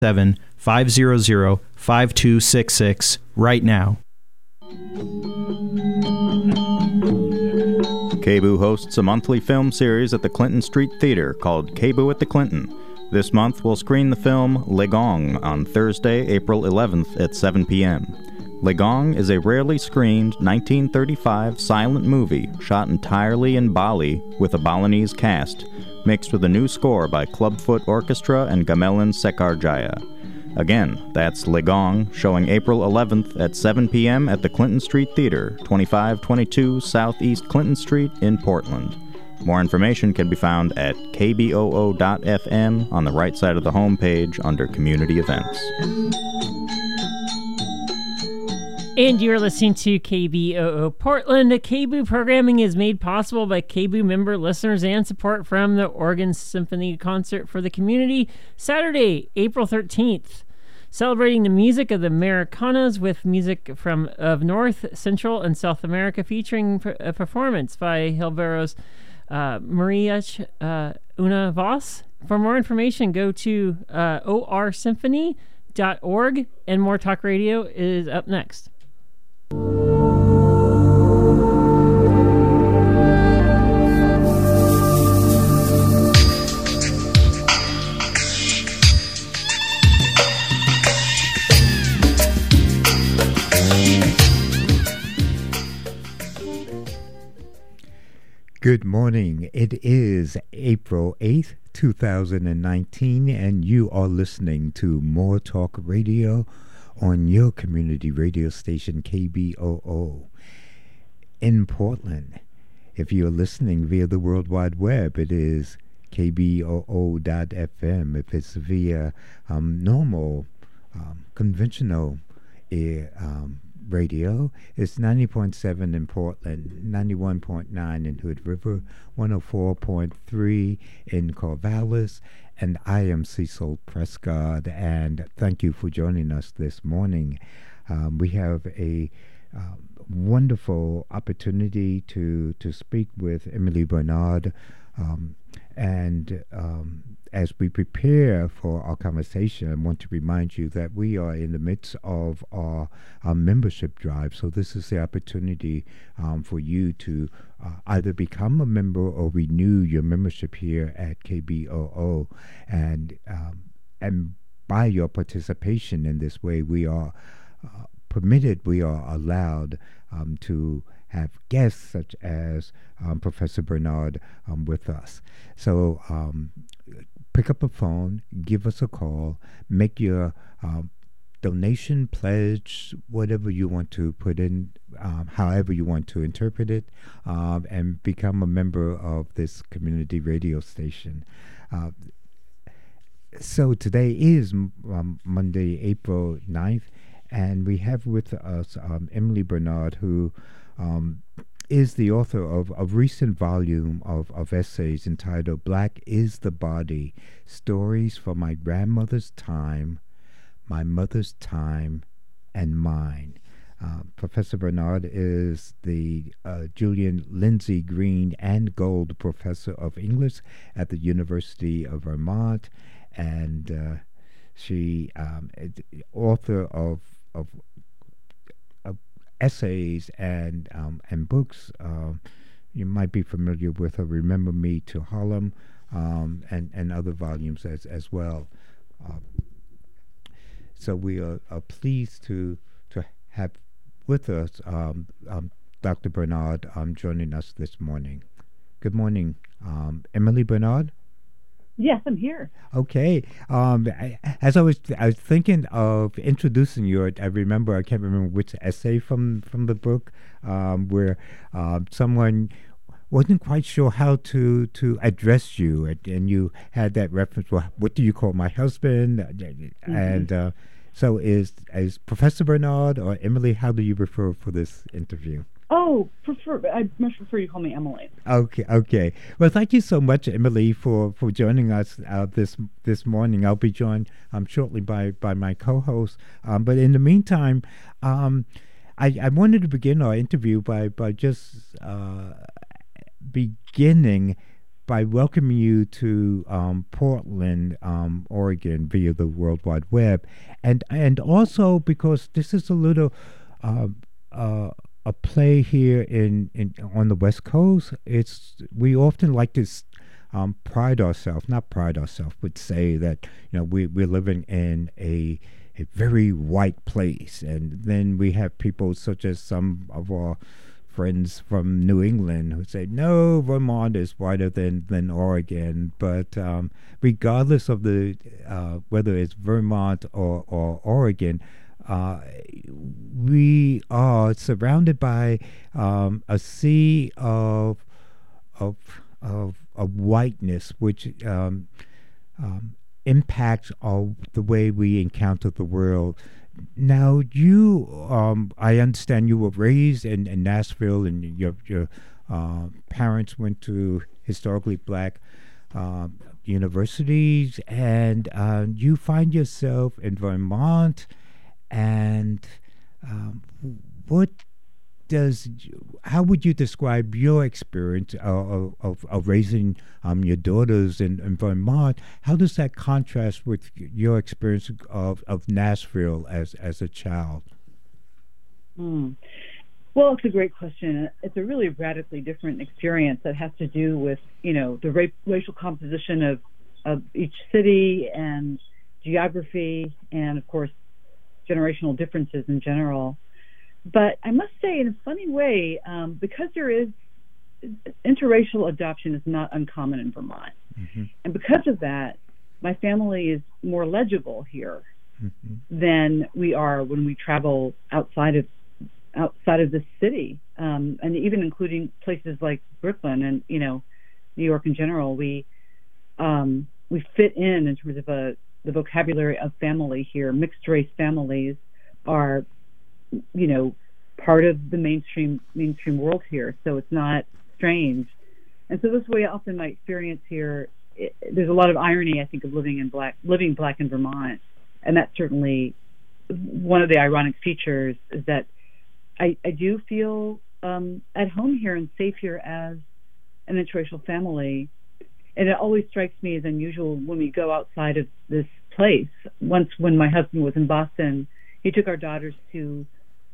877-500-5266 right now. KBOO hosts a monthly film series at the Clinton Street Theater called KBOO at the Clinton. This month, we'll screen the film Le Gong on Thursday, April 11th at 7 p.m. Le Gong is a rarely screened 1935 silent movie shot entirely in Bali with a Balinese cast, mixed with a new score by Clubfoot Orchestra and Gamelan Sekarjaya. Again, that's Le Gong, showing April 11th at 7 p.m. at the Clinton Street Theater, 2522 Southeast Clinton Street in Portland. More information can be found at kboo.fm on the right side of the homepage under Community Events. And you're listening to KBOO Portland. KBOO programming is made possible by KBOO member listeners and support from the Oregon Symphony Concert for the Community, Saturday, April 13th. Celebrating the music of the Americanas with music of North, Central, and South America, featuring a performance by Hilberos Maria Una Voss. For more information, go to orsymphony.org, and More Talk Radio is up next. Good morning. It is April 8th, 2019, and you are listening to More Talk Radio on your community radio station, KBOO, in Portland. If you're listening via the World Wide Web, it is kboo.fm. If it's via normal, conventional radio, it's 90.7 in Portland, 91.9 in Hood River, 104.3 in Corvallis, and I am Cecil Prescott, and thank you for joining us this morning. We have a wonderful opportunity to speak with Emily Bernard, and as we prepare for our conversation, I want to remind you that we are in the midst of our membership drive. So this is the opportunity for you to either become a member or renew your membership here at KBOO. And by your participation in this way, we are permitted, we are allowed to have guests such as Professor Bernard with us. So pick up a phone, give us a call, make your donation, pledge, whatever you want to put in, however you want to interpret it, and become a member of this community radio station. So today is Monday, April 9th, and we have with us Emily Bernard, who is the author of a recent volume of essays entitled Black is the Body, Stories from My Grandmother's Time, My Mother's Time, and Mine. Professor Bernard is the Julian Lindsay Green and Gold Professor of English at the University of Vermont, and she is the author of essays and books. You might be familiar with her Remember Me to Harlem, and other volumes as well. So we are pleased to have with us Dr. Bernard joining us this morning. Good morning, Emily Bernard. Yes, I'm here. Okay. As I was thinking of introducing you, I can't remember which essay from the book, where someone wasn't quite sure how to address you, and you had that reference. Well, what do you call my husband? Mm-hmm. And so is Professor Bernard or Emily? How do you refer for this interview? Oh, I much prefer you call me Emily. Okay. Well, thank you so much, Emily, for joining us this morning. I'll be joined shortly by my co-host. But in the meantime, I wanted to begin our interview by just beginning by welcoming you to Portland, Oregon, via the World Wide Web, and also because this is a little a play here in on the West Coast. We often like to not pride ourselves, but say that we're living in a very white place, and then we have people such as some of our friends from New England who say, no, Vermont is whiter than Oregon. But regardless of the whether it's Vermont or Oregon, we are surrounded by a sea of whiteness, which impacts the way we encounter the world. Now, I understand you were raised in Nashville, and your parents went to historically black universities, and you find yourself in Vermont. And how would you describe your experience of raising your daughters in Vermont? How does that contrast with your experience of Nashville as a child? Well, it's a great question. It's a really radically different experience that has to do with, the racial composition of each city and geography and, of course, generational differences in general. But I must say, in a funny way, because there is interracial adoption is not uncommon in Vermont, and because of that, my family is more legible here than we are when we travel outside of the city, and even including places like Brooklyn and New York in general. We fit in terms of the vocabulary of family here. Mixed race families are part of the mainstream world here, so it's not strange. And so this way, often my experience here, there's a lot of irony, I think, of living black in Vermont, and that's certainly one of the ironic features, is that I do feel at home here and safe here as an interracial family. And it always strikes me as unusual when we go outside of this place. Once, when my husband was in Boston, he took our daughters to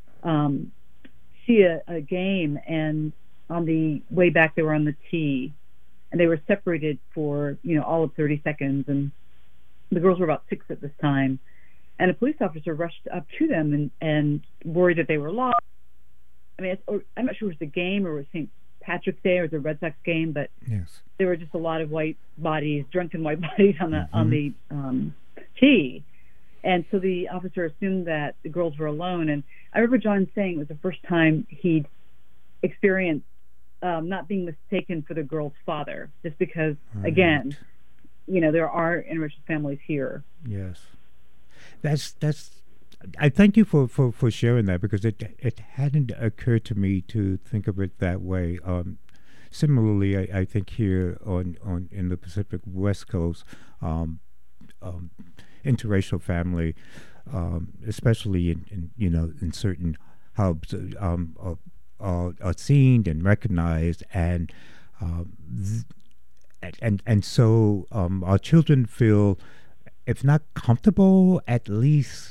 see a game, and on the way back they were on the tee, and they were separated for all of 30 seconds, and the girls were about 6 at this time, and a police officer rushed up to them and worried that they were lost. I mean, I'm not sure if it was the game or it was St. Patrick's Day or the Red Sox game, but yes, there were just a lot of drunken white bodies on the tee. And so the officer assumed that the girls were alone. And I remember John saying it was the first time he'd experienced not being mistaken for the girl's father, just because, again, there are interracial families here. Yes. That's. I thank you for sharing that, because it hadn't occurred to me to think of it that way. Similarly, I think here in the Pacific West Coast, interracial family, especially in certain hubs, are seen and recognized, and so our children feel, if not comfortable, at least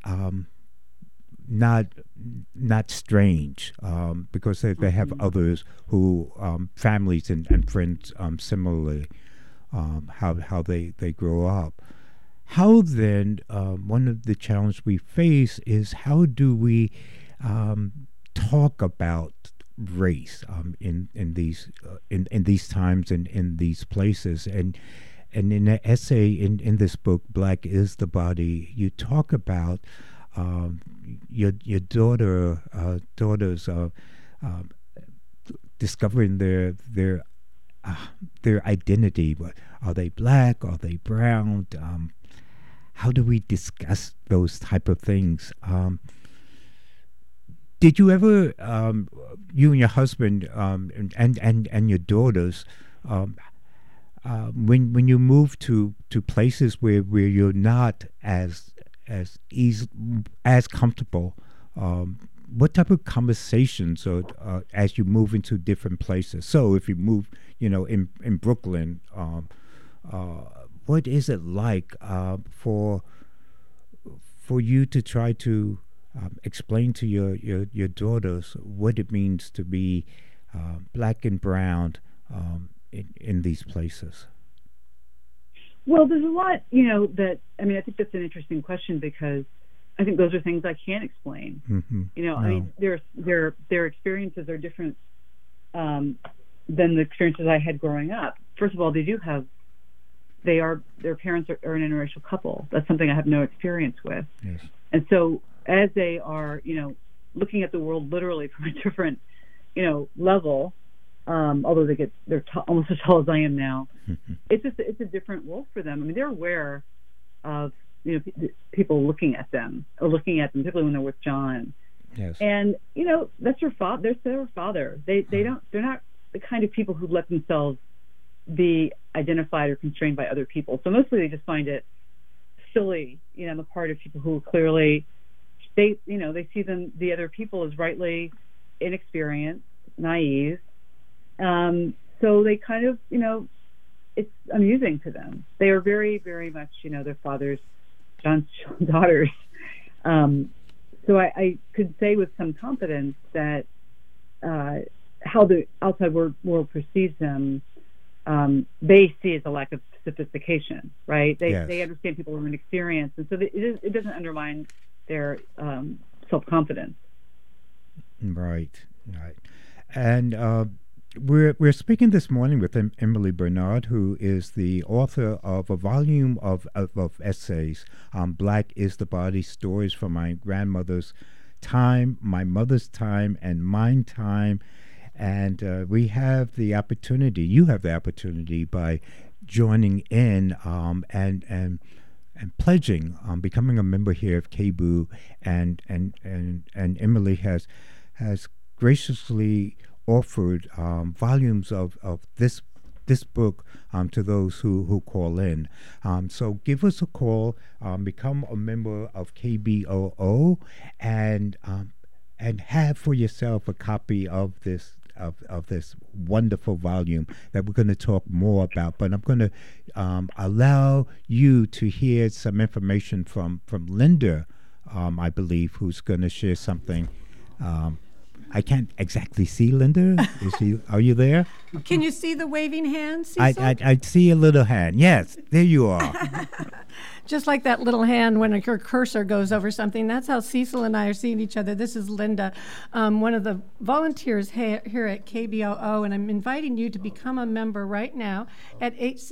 not strange, because they have others who families and friends similarly, how they grow up. How then, one of the challenges we face is, how do we talk about race in these times and in these places? And in an essay in this book, Black is the Body, you talk about your daughters discovering their identity. Are they black? Are they brown? How do we discuss those type of things? Did you ever, you and your husband and your daughters, when you move to places where you're not as comfortable, what type of conversations as you move into different places? So if you move, in Brooklyn, what is it like for you to try to explain to your daughters what it means to be black and brown in these places? Well, there's a lot, I think that's an interesting question, because I think those are things I can't explain. Mm-hmm. I mean, their experiences are different than the experiences I had growing up. First of all, their parents are an interracial couple. That's something I have no experience with. Yes. And so as they are, looking at the world literally from a different, level, although they're almost as tall as I am now, it's a different world for them. I mean, they're aware of, people looking at them, particularly when they're with John. Yes. And, that's their father. They're their father. They're not the kind of people who let themselves be identified or constrained by other people. So mostly they just find it silly, on the part of people who clearly, they see the other people as rightly inexperienced, naive. So they kind of, it's amusing to them. They are very, very much, their father's, John's daughters. So I could say with some confidence that how the outside world perceives them, they see as a lack of sophistication, right? They understand people with an experience, and so it doesn't undermine their self-confidence. Right. And we're speaking this morning with Emily Bernard, who is the author of a volume of essays, Black is the Body, Stories from My Grandmother's Time, My Mother's Time, and Mine Time. And you have the opportunity by joining in and pledging, becoming a member here of KBOO, and Emily has graciously offered volumes of this book to those who call in. So give us a call, become a member of KBOO, and have for yourself a copy of this wonderful volume that we're going to talk more about. But I'm going to allow you to hear some information from Linda, I believe, who's going to share something. I can't exactly see Linda. Are you there? Can you see the waving hand, Cecil? I see a little hand. Yes, there you are. Just like that little hand when your cursor goes over something. That's how Cecil and I are seeing each other. This is Linda, one of the volunteers here at KBOO, and I'm inviting you to become a member right now at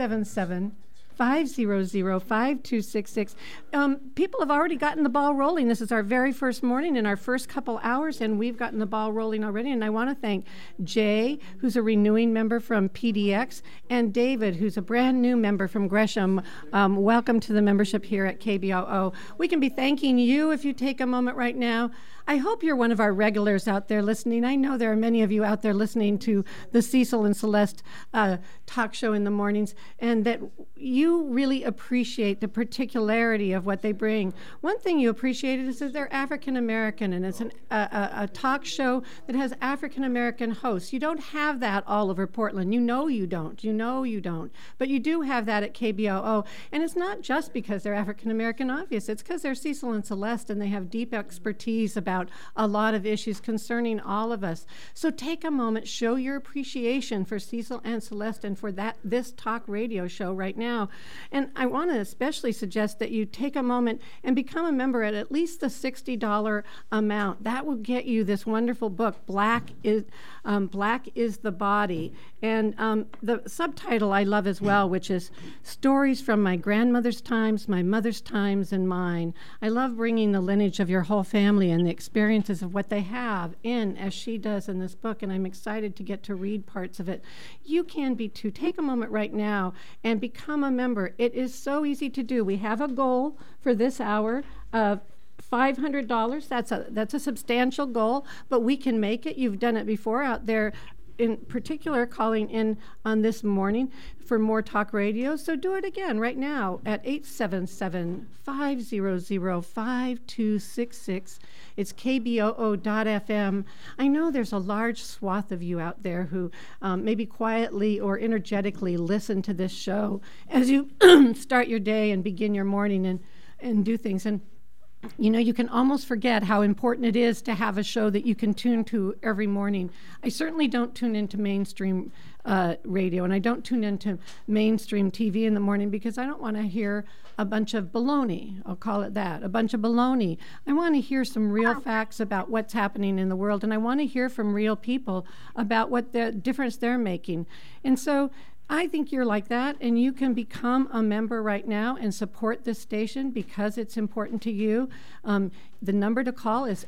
877-500-5266. People have already gotten the ball rolling. This is our very first morning in our first couple hours, and we've gotten the ball rolling already. And I want to thank Jay, who's a renewing member from PDX, and David, who's a brand new member from Gresham. Welcome to the membership here at KBOO. We can be thanking you if you take a moment right now. I hope you're one of our regulars out there listening. I know there are many of you out there listening to the Cecil and Celeste talk show in the mornings, and that you really appreciate the particularity of what they bring. One thing you appreciate is that they're African American, and it's a talk show that has African American hosts. You don't have that all over Portland. You know you don't. But you do have that at KBOO. And it's not just because they're African American, obvious. It's because they're Cecil and Celeste, and they have deep expertise about a lot of issues concerning all of us. So take a moment, show your appreciation for Cecil and Celeste and for this talk radio show right now. And I want to especially suggest that you take a moment and become a member at least the $60 amount. That will get you this wonderful book, Black is the Body. And the subtitle I love as well, which is Stories from My Grandmother's Times, My Mother's Times, and Mine. I love bringing the lineage of your whole family and the experiences of what they have as she does in this book, and I'm excited to get to read parts of it. You can be too. Take a moment right now and become a member. It is so easy to do. We have a goal for this hour of $500. That's a substantial goal, but we can make it. You've done it before out there. in particular calling in on this morning for More Talk Radio. So do it again right now at 877-500-5266. It's KBOO.FM. I know there's a large swath of you out there who maybe quietly or energetically listen to this show as you start your day and begin your morning and do things. And you know, you can almost forget how important it is to have a show that you can tune to every morning. I certainly don't tune into mainstream radio, and I don't tune into mainstream TV in the morning because I don't want to hear a bunch of baloney. I'll call it that, a bunch of baloney. I want to hear some real facts about what's happening in the world, and I want to hear from real people about what the difference they're making. And so I think you're like that, and you can become a member right now and support this station because it's important to you. The number to call is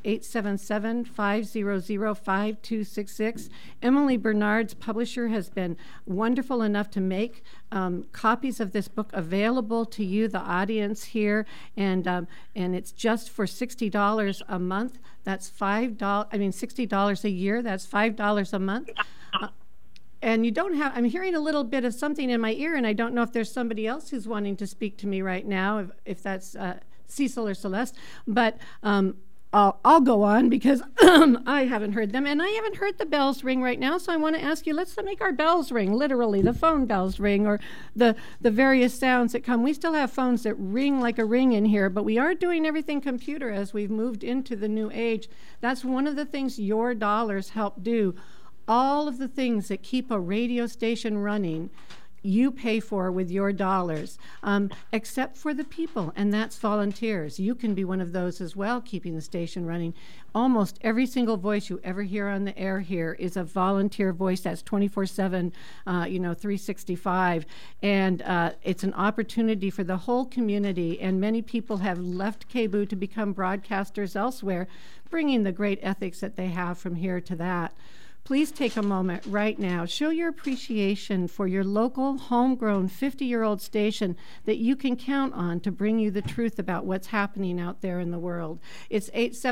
877-500-5266. Emily Bernard's publisher has been wonderful enough to make copies of this book available to you, the audience here, and it's just for $60 a month. That's $60 a year. That's $5 a month. And you don't have, I'm hearing a little bit of something in my ear, and I don't know if there's somebody else who's wanting to speak to me right now, if that's Cecil or Celeste, but I'll go on because I haven't heard them, and I haven't heard the bells ring right now, so I want to ask you, let's make our bells ring, literally, the phone bells ring, or the various sounds that come. We still have phones that ring like a ring in here, but we are doing everything computer as we've moved into the new age. That's one of the things your dollars help do. All of the things that keep a radio station running, you pay for with your dollars, except for the people, and that's volunteers. You can be one of those as well, keeping the station running. Almost every single voice you ever hear on the air here is a volunteer voice that's 24/7, 365, and it's an opportunity for the whole community, and many people have left KBOO to become broadcasters elsewhere, bringing the great ethics that they have from here to that. Please take a moment right now. Show your appreciation for your local, homegrown, 50-year-old station that you can count on to bring you the truth about what's happening out there in the world. It's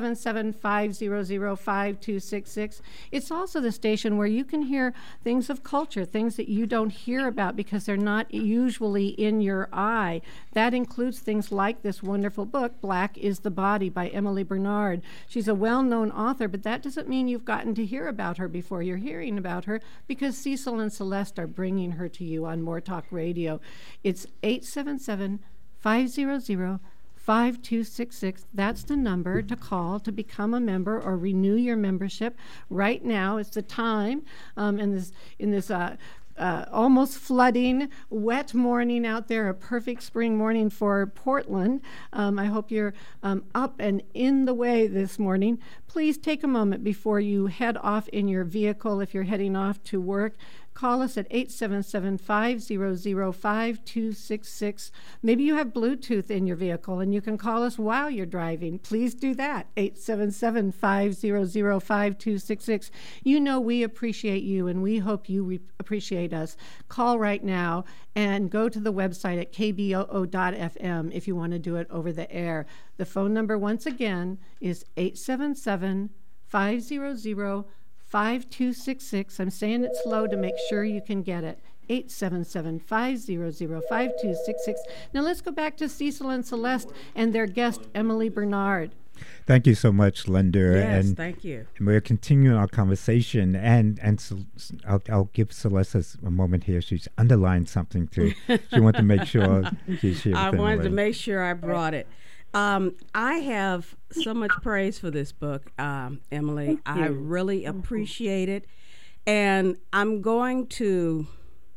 877-500-5266. It's also the station where you can hear things of culture, things that you don't hear about because they're not usually in your eye. That includes things like this wonderful book, Black is the Body by Emily Bernard. She's a well-known author, but that doesn't mean you've gotten to hear about her before you're hearing about her because Cecil and Celeste are bringing her to you on More Talk Radio. It's 877-500-5266. That's the number to call to become a member or renew your membership. Right now is the time in this almost flooding, wet morning out there, a perfect spring morning for Portland. I hope you're up and in the way this morning. Please take a moment before you head off in your vehicle if you're heading off to work. Call us at 877-500-5266. Maybe you have Bluetooth in your vehicle and you can call us while you're driving. Please do that, 877-500-5266. You know we appreciate you and we hope you appreciate us. Call right now and go to the website at kboo.fm if you want to do it over the air. The phone number once again is 877-500-5266. I'm saying it slow to make sure you can get it. 877-500-5266. Now let's go back to Cecil and Celeste and their guest, Emily Bernard. Thank you so much, Linda. Yes, and thank you. And we're continuing our conversation, and I'll give Celeste a moment here. She's underlined something too. She wanted to make sure she's here. I wanted to make sure I brought it. I have so much praise for this book, Emily. I really appreciate it. And I'm going to,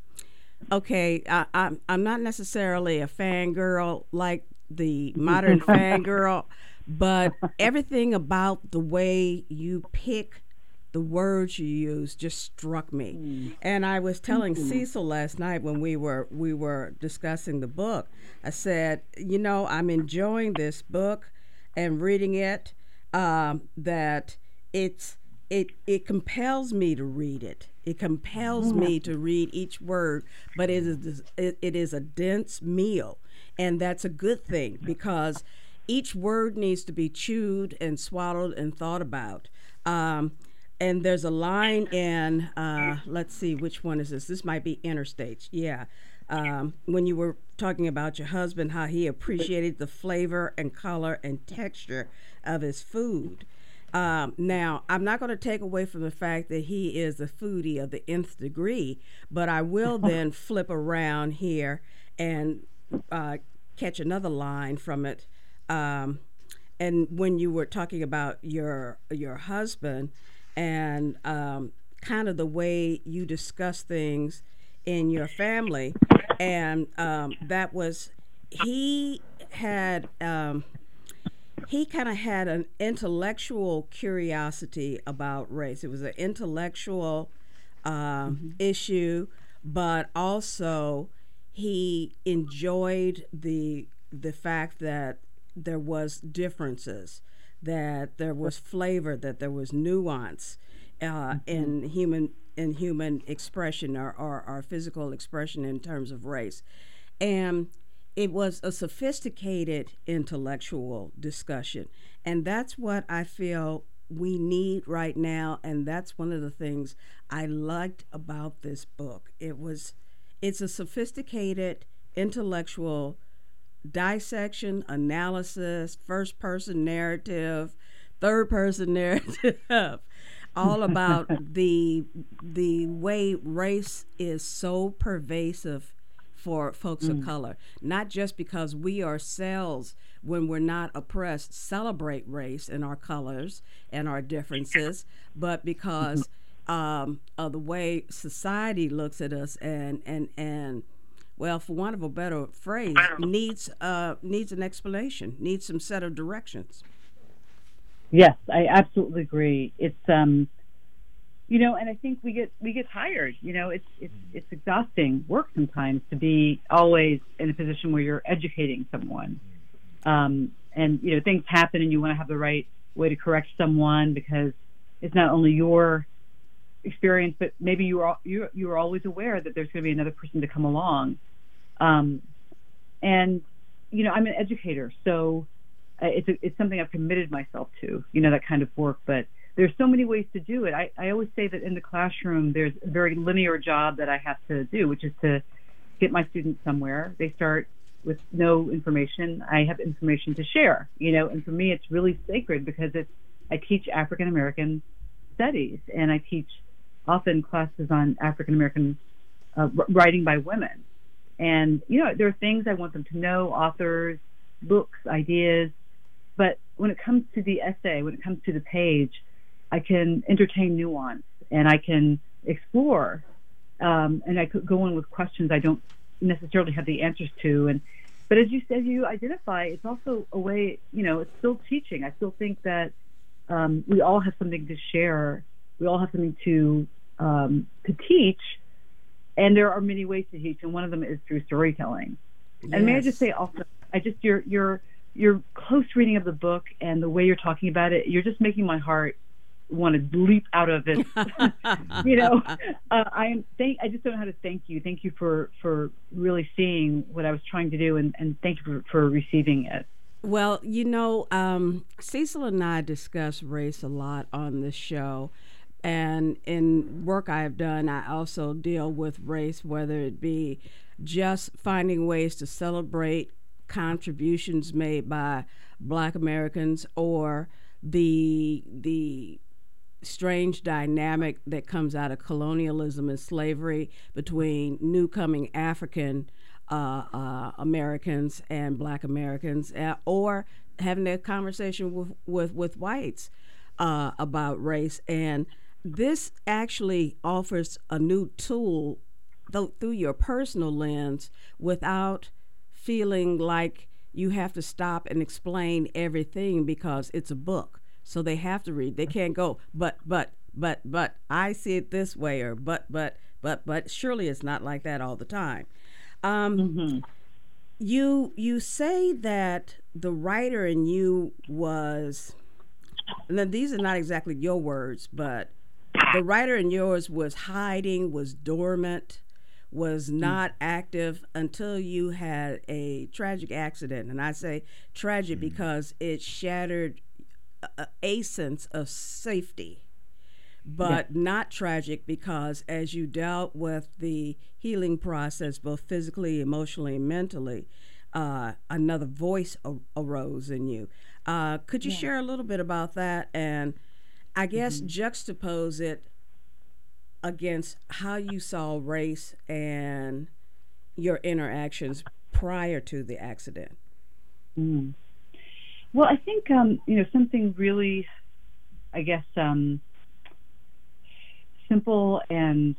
I'm not necessarily a fangirl like the modern fangirl, but everything about the way you pick the words you use just struck me. And I was telling Cecil last night when we were discussing the book, I said, I'm enjoying this book and reading it, that it compels me to read it. It compels me to read each word, but it is a dense meal, and that's a good thing because each word needs to be chewed and swallowed and thought about. and there's a line in, let's see, which one is this? This might be Interstates. Yeah. When you were talking about your husband, how he appreciated the flavor and color and texture of his food. Now, I'm not going to take away from the fact that he is a foodie of the nth degree, but I will then flip around here and catch another line from it. And when you were talking about your husband and kind of the way you discuss things in your family, and that was he kind of had an intellectual curiosity about race. It was an intellectual issue, but also he enjoyed the fact that there was differences, that there was flavor, that there was nuance in human expression or physical expression in terms of race. And it was a sophisticated intellectual discussion. And that's what I feel we need right now. And that's one of the things I liked about this book. It's a sophisticated intellectual dissection, analysis, first person narrative, third person narrative, all about the way race is so pervasive for folks of color, not just because we ourselves, when we're not oppressed, celebrate race and our colors and our differences, but because of the way society looks at us and well, for want of a better phrase, needs an explanation, needs some set of directions. Yes, I absolutely agree. It's and I think we get tired. It's exhausting work sometimes to be always in a position where you're educating someone. And things happen, and you want to have the right way to correct someone because it's not only your experience, but maybe you're always aware that there's going to be another person to come along. And I'm an educator, so it's something I've committed myself to, that kind of work. But there's so many ways to do it. I always say that in the classroom, there's a very linear job that I have to do, which is to get my students somewhere. They start with no information. I have information to share, and for me, it's really sacred because I teach African American studies, and I teach often classes on African American writing by women. And, there are things I want them to know, authors, books, ideas. But when it comes to the essay, when it comes to the page, I can entertain nuance and I can explore. And I could go in with questions I don't necessarily have the answers to. But as you identify, it's also a way, it's still teaching. I still think that we all have something to share. We all have something to teach. And there are many ways to teach, and one of them is through storytelling. Yes. And may I just say also, your close reading of the book and the way you're talking about it, you're just making my heart want to leap out of it. I just don't know how to thank you. Thank you for really seeing what I was trying to do, and thank you for receiving it. Well, Cecil and I discuss race a lot on this show. And in work I've done, I also deal with race, whether it be just finding ways to celebrate contributions made by Black Americans or the strange dynamic that comes out of colonialism and slavery between new-coming African Americans and Black Americans, or having a conversation with whites about race. And this actually offers a new tool through your personal lens without feeling like you have to stop and explain everything because it's a book. So they have to read. They can't go, but I see it this way, or but surely it's not like that all the time. You say that the writer in you was, and then these are not exactly your words, but the writer in yours was hiding, was dormant, was not active until you had a tragic accident. And I say tragic because it shattered a sense of safety. but not tragic, because as you dealt with the healing process, both physically, emotionally, and mentally, another voice arose in you. Could you share a little bit about that, and I guess juxtapose it against how you saw race and your interactions prior to the accident? Well, I think something really, I guess, simple and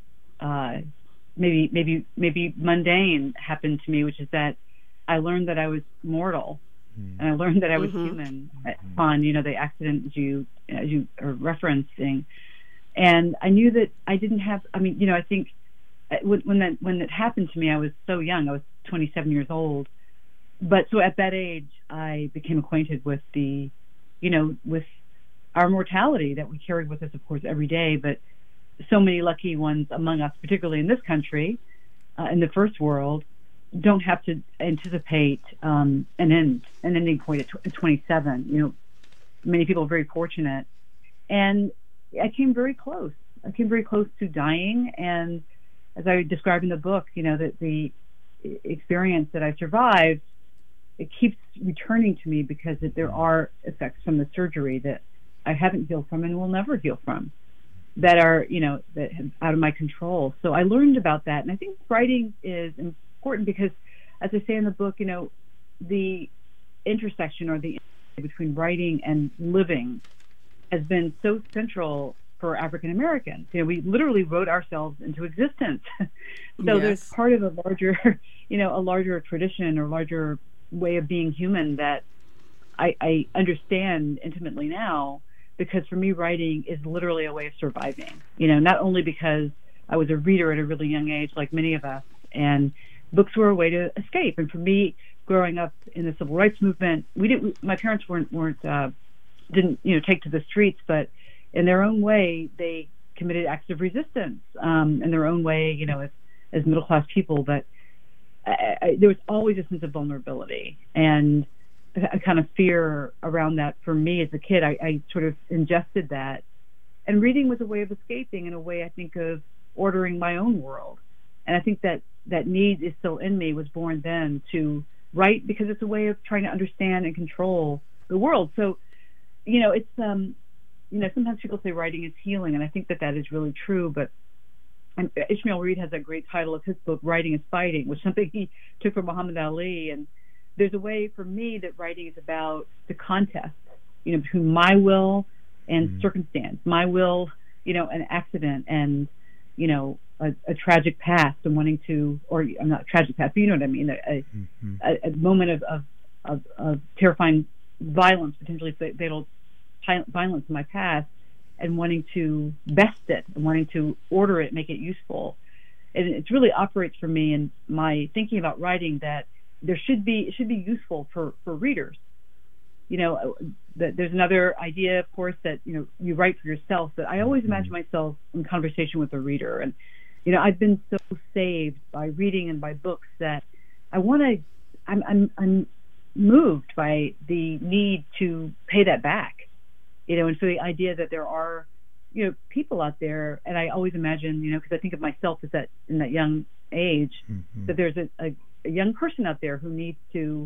maybe mundane happened to me, which is that I learned that I was mortal, and I learned that I was human upon the accident as you are referencing, and I knew that I didn't have. I think when it happened to me, I was so young. I was 27 years old, but so at that age, I became acquainted with with our mortality that we carried with us, of course, every day. But so many lucky ones among us, particularly in this country, in the first world, don't have to anticipate an ending point at 27. Many people are very fortunate, and I came very close. I came very close to dying, and as I describe in the book, that the experience that I survived, it keeps returning to me because there are effects from the surgery that I haven't healed from and will never heal from, that are that out of my control. So I learned about that, and I think writing is important because, as I say in the book, the intersection or the between writing and living has been so central for African Americans. We literally wrote ourselves into existence. So there's part of a larger tradition or larger way of being human that I understand intimately now, because for me, writing is literally a way of surviving. Not only because I was a reader at a really young age, like many of us, and books were a way to escape. And for me, growing up in the civil rights movement, my parents didn't take to the streets, but in their own way, they committed acts of resistance in their own way, as middle-class people. But there was always a sense of vulnerability and a kind of fear around that. For me as a kid, I sort of ingested that. And reading was a way of escaping, and a way, I think, of ordering my own world. And I think that need is still in me, was born then to write, because it's a way of trying to understand and control the world. So, it's, sometimes people say writing is healing, and I think that is really true. But Ishmael Reed has that great title of his book, Writing is Fighting, which is something he took from Muhammad Ali. And there's a way for me that writing is about the contest, between my will and circumstance, my will, an accident, and, a tragic past, and wanting to, or not a tragic past, but you know what I mean, a moment of terrifying violence, potentially fatal violence in my past, and wanting to best it, and wanting to order it, make it useful. And it really operates for me in my thinking about writing that it should be useful for readers. That there's another idea, of course, that you write for yourself, but I always imagine myself in conversation with a reader. And I've been so saved by reading and by books that I'm moved by the need to pay that back. And so the idea that there are people out there, and I always imagine, because I think of myself as in that young age, that there's a young person out there who needs to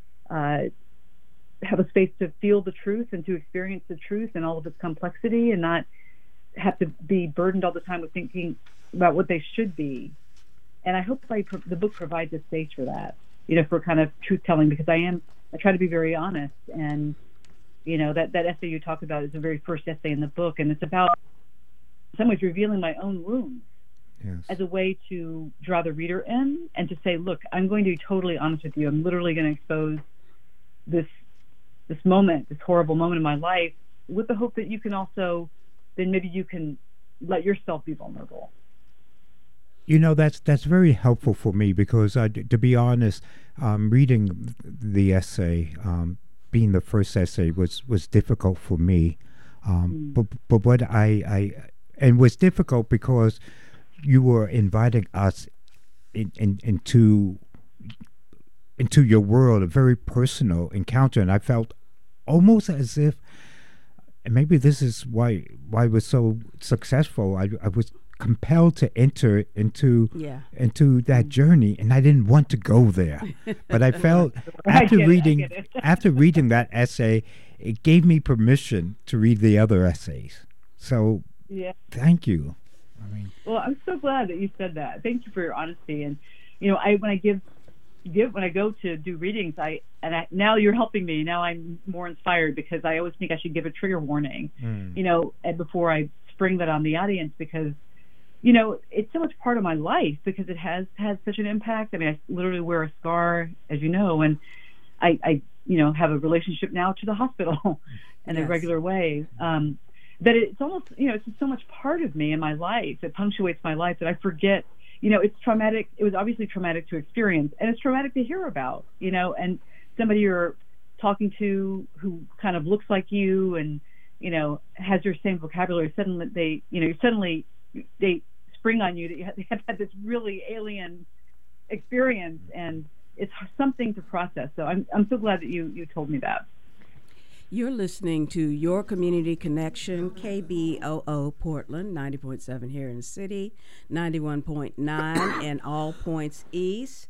have a space to feel the truth and to experience the truth and all of its complexity, and not have to be burdened all the time with thinking about what they should be. And I hope the book provides a space for that, for kind of truth telling, because I try to be very honest. And that essay you talked about is the very first essay in the book, and it's about, in some ways, revealing my own wounds as a way to draw the reader in and to say, look, I'm going to be totally honest with you. I'm literally going to expose this moment, this horrible moment in my life, with the hope that you can also, then maybe you can let yourself be vulnerable. That's very helpful for me, because to be honest, reading the essay, being the first essay, was difficult for me. But what and was difficult because you were inviting us into your world, a very personal encounter, and I felt almost as if and maybe this is why it was so successful. I was compelled to enter into that journey, and I didn't want to go there, but I felt after reading that essay, it gave me permission to read the other essays. So thank you. Well, I'm so glad that you said that. Thank you for your honesty. And when I go to do readings, now you're helping me. Now I'm more inspired, because I always think I should give a trigger warning, and before I spring that on the audience, because it's so much part of my life, because it has had such an impact. I mean, I literally wear a scar, as you know, and I have a relationship now to the hospital in a regular way. That it's almost, it's just so much part of me in my life. It punctuates my life that I forget. It's traumatic. It was obviously traumatic to experience, and it's traumatic to hear about. And somebody you're talking to who kind of looks like you and has your same vocabulary, suddenly they spring on you that you have had this really alien experience, and it's something to process. So I'm so glad that you told me that. You're listening to Your Community Connection, KBOO Portland, 90.7 here in the city, 91.9 in all points east,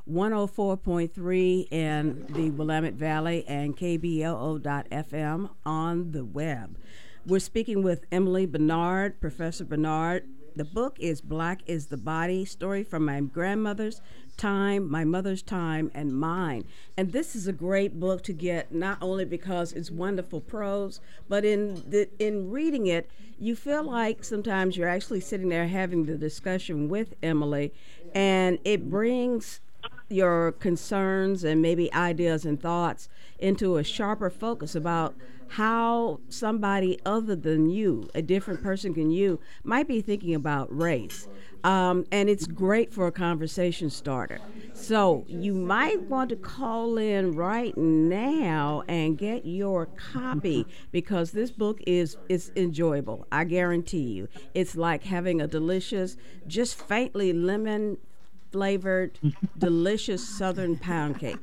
104.3 in the Willamette Valley, and KBOO.FM on the web. We're speaking with Emily Bernard, Professor Bernard. The book is Black is the Body, Story from My Grandmother's Time, My Mother's Time, and Mine. And this is a great book to get, not only because it's wonderful prose, but in reading it, you feel like sometimes you're actually sitting there having the discussion with Emily, and it brings your concerns and maybe ideas and thoughts into a sharper focus about how somebody other than you, a different person than you, might be thinking about race. And it's great for a conversation starter. So you might want to call in right now and get your copy, because this book is enjoyable. I guarantee you. It's like having a delicious, just faintly lemon flavored, delicious Southern pound cake.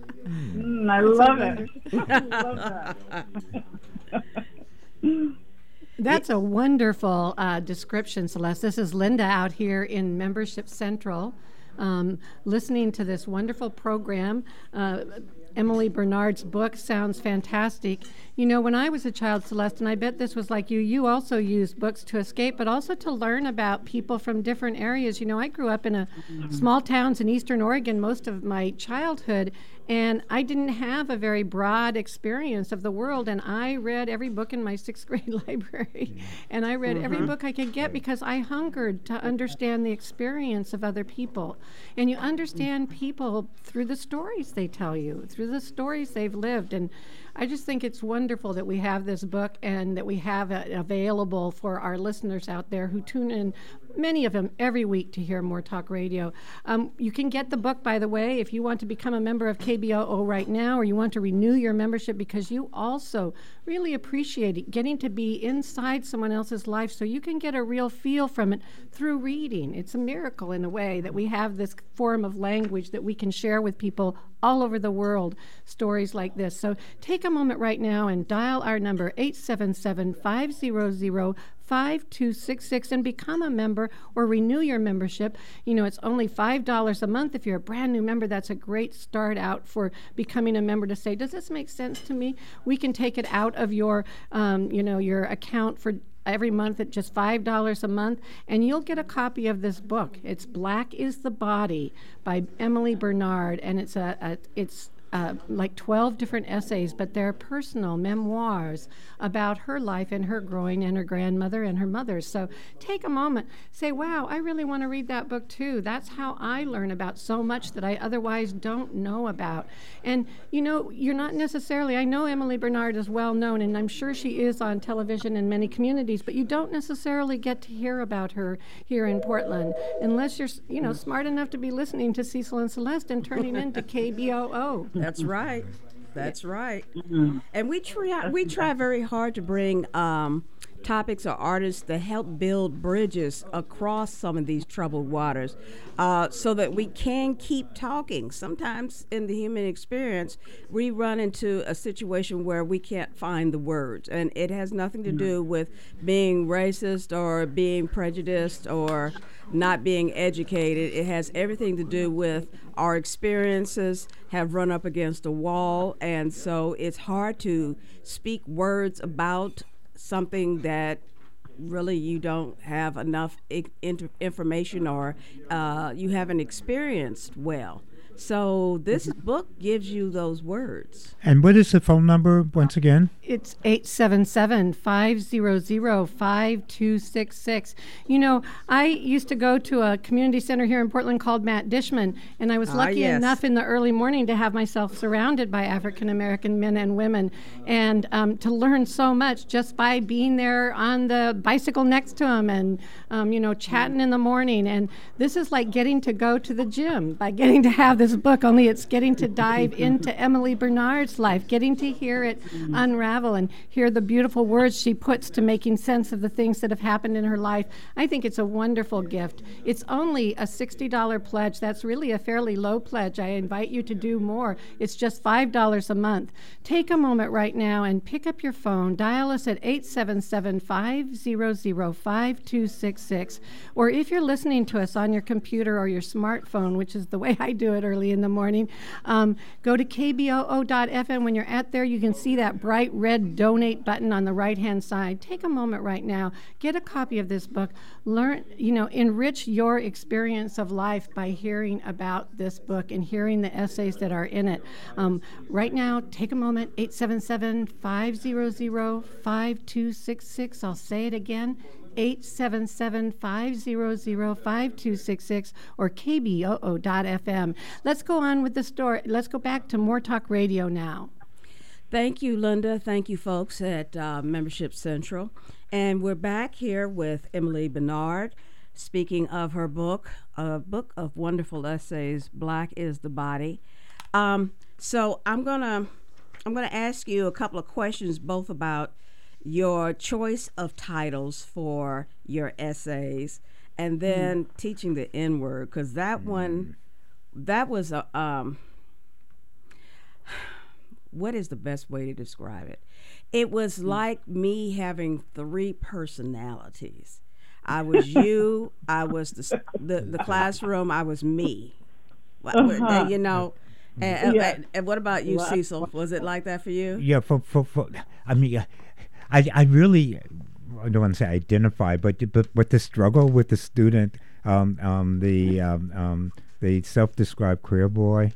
I love it. I love that. That's a wonderful description, Celeste. This is Linda out here in Membership Central, listening to this wonderful program. Emily Bernard's book sounds fantastic. When I was a child, Celeste, and I bet this was like you also used books to escape, but also to learn about people from different areas. I grew up in a small towns in eastern Oregon most of my childhood, and I didn't have a very broad experience of the world, and I read every book in my 6th grade library, and I read every book I could get because I hungered to understand the experience of other people. And you understand people through the stories they tell you, through the stories they've lived. And I just think it's wonderful that we have this book and that we have it available for our listeners out there who tune in, many of them, every week to hear More Talk Radio. You can get the book, by the way, if you want to become a member of KBOO right now, or you want to renew your membership because you also really appreciate it, getting to be inside someone else's life so you can get a real feel from it through reading. It's a miracle in a way that we have this form of language that we can share with people all over the world, stories like this. So take a moment right now and dial our number 877-500-5266 and become a member or renew your membership. It's only $5 a month. If you're a brand new member, that's a great start out for becoming a member, to say, does this make sense to me? We can take it out of your, your account for every month at just $5 a month, and you'll get a copy of this book. It's Black is the Body by Emily Bernard, and it's like 12 different essays, but they're personal memoirs about her life and her growing and her grandmother and her mother. So take a moment, say, wow, I really want to read that book too. That's how I learn about so much that I otherwise don't know about. And you're not necessarily, I know Emily Bernard is well known, and I'm sure she is on television in many communities, but you don't necessarily get to hear about her here in Portland unless you're smart enough to be listening to Cecil and Celeste and turning into KBOO. That's right. That's right. Mm-hmm. And we try very hard to bring topics or artists that help build bridges across some of these troubled waters, so that we can keep talking. Sometimes in the human experience, we run into a situation where we can't find the words, and it has nothing to do with being racist or being prejudiced or not being educated. It has everything to do with our experiences have run up against a wall, and so it's hard to speak words about something that really you don't have enough information or you haven't experienced well. So this book gives you those words. And what is the phone number once again? It's 877-500-5266. You know, I used to go to a community center here in Portland called Matt Dishman, and I was lucky enough in the early morning to have myself surrounded by African American men and women, and to learn so much just by being there on the bicycle next to them and, you know, chatting in the morning. And this is like getting to go to the gym by getting to have this book, only it's getting to dive into Emily Bernard's life, getting to hear it unravel and hear the beautiful words she puts to making sense of the things that have happened in her life. I think it's a wonderful gift. It's only a $60 pledge. That's really a fairly low pledge. I invite you to do more. It's just $5 a month. Take a moment right now and pick up your phone. Dial us at 877-500-5266. Or if you're listening to us on your computer or your smartphone, which is the way I do it early in the morning, go to kboo.fm. When you're at there, you can see that bright red donate button on the right-hand side. Take a moment right now. Get a copy of this book. Learn, you know, enrich your experience of life by hearing about this book and hearing the essays that are in it. Right now, take a moment, 877-500-5266. I'll say it again, 877-500-5266 or kboo.fm. Let's go on with the story. Let's go back to More Talk Radio now. Thank you, Linda. Thank you, folks at Membership Central. And we're back here with Emily Bernard, speaking of her book, a book of wonderful essays, Black is the Body. So I'm gonna ask you a couple of questions, both about your choice of titles for your essays, and then teaching the N-word, because that was a what is the best way to describe it? It was like me having three personalities. I was you, I was the classroom, I was me. You know. And what about you, Cecil? Was it like that for you? Yeah, I mean, I really, I don't want to say identify, but with the struggle with the student, the self-described queer boy,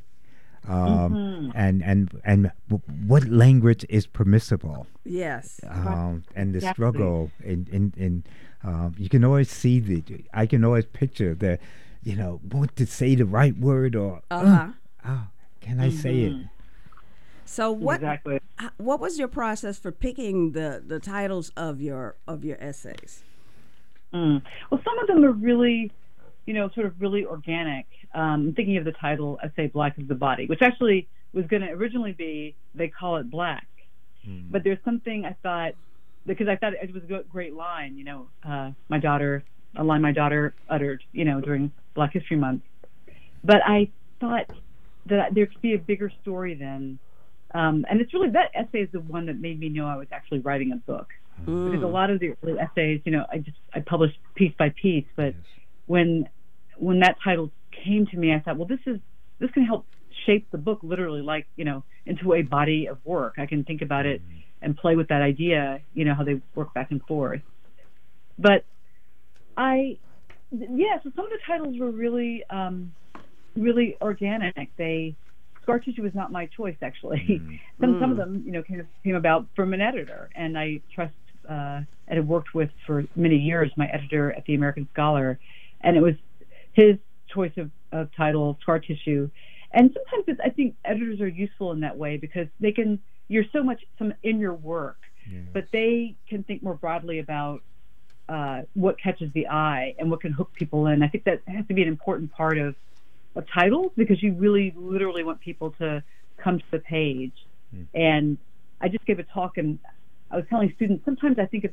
and what language is permissible. Yes. And the struggle, in you can always see I can always picture the, you know, what to say the right word or can I say it? So what was your process for picking the titles of your essays? Well, some of them are really, you know, sort of really organic. Thinking of the title, essay Black is the Body, which actually was going to originally be They Call It Black. But there's something I thought, because I thought it was a great line, you know, a line my daughter uttered, you know, during Black History Month. But I thought that there could be a bigger story then. And it's really, that essay is the one that made me know I was actually writing a book. Because a lot of the early essays, you know, I published piece by piece, but when that title came to me, I thought, well, this can help shape the book literally, like, you know, into a body of work. I can think about it and play with that idea, you know, how they work back and forth. But so some of the titles were really, really organic. Scar Tissue was not my choice, actually. Some of them, you know, came about from an editor, and I trust and had worked with for many years my editor at the American Scholar, and it was his choice of title, Scar Tissue. And sometimes I think editors are useful in that way because you're so much in your work, but they can think more broadly about what catches the eye and what can hook people in. I think that has to be an important part of titles, because you really literally want people to come to the page. And I just gave a talk, and I was telling students, sometimes I think about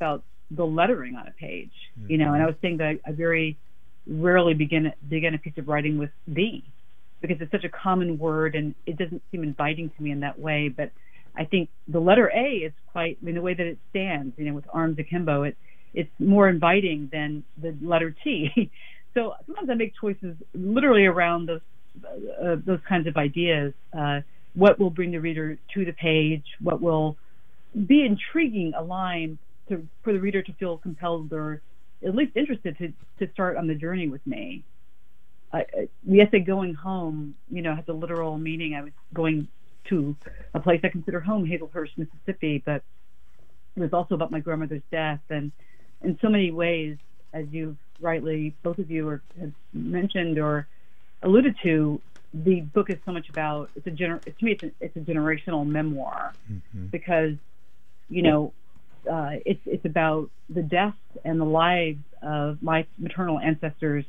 the lettering on a page, you know. And I was saying that I very rarely begin a piece of writing with "the," because it's such a common word and it doesn't seem inviting to me in that way. But I think the letter A is quite, I mean, the way that it stands, you know, with arms akimbo, it's more inviting than the letter T. So sometimes I make choices literally around those kinds of ideas. What will bring the reader to the page? What will be intriguing a line for the reader to feel compelled or at least interested to start on the journey with me? The essay "Going Home," you know, has a literal meaning. I was going to a place I consider home, Hazelhurst, Mississippi, but it was also about my grandmother's death. And in so many ways, as you've rightly, both of you have mentioned or alluded to, the book is so much about, to me, it's a generational memoir, because, you know, it's about the deaths and the lives of my maternal ancestors,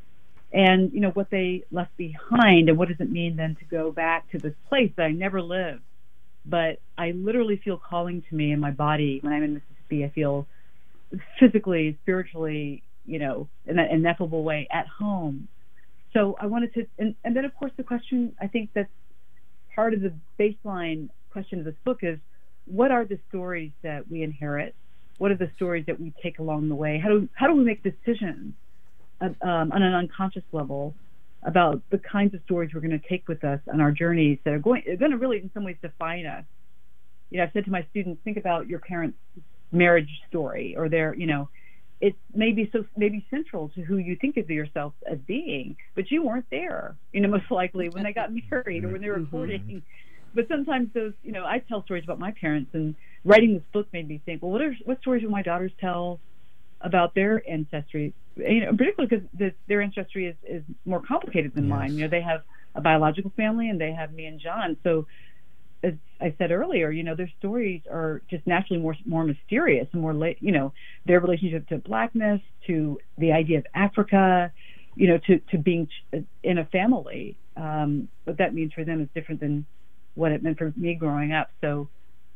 and, you know, what they left behind, and what does it mean then to go back to this place that I never lived, but I literally feel calling to me in my body. When I'm in Mississippi, I feel physically, spiritually, you know, in that ineffable way at home. So I wanted to, and then of course the question, I think that's part of the baseline question of this book is, what are the stories that we inherit? What are the stories that we take along the way? How do we make decisions on an unconscious level about the kinds of stories we're going to take with us on our journeys that are going to really in some ways define us? You know, I've said to my students, think about your parents' marriage story, or their, you know, it may be central to who you think of yourself as being, but you weren't there, you know, most likely when they got married or when they were courting. But sometimes those, you know, I tell stories about my parents, and writing this book made me think, well, what stories will my daughters tell about their ancestry? You know, particularly because their ancestry is more complicated than mine. You know, they have a biological family and they have me and John. So, as I said earlier, you know, their stories are just naturally more mysterious and more, you know, their relationship to Blackness, to the idea of Africa, you know, to being in a family. What that means for them is different than what it meant for me growing up. So,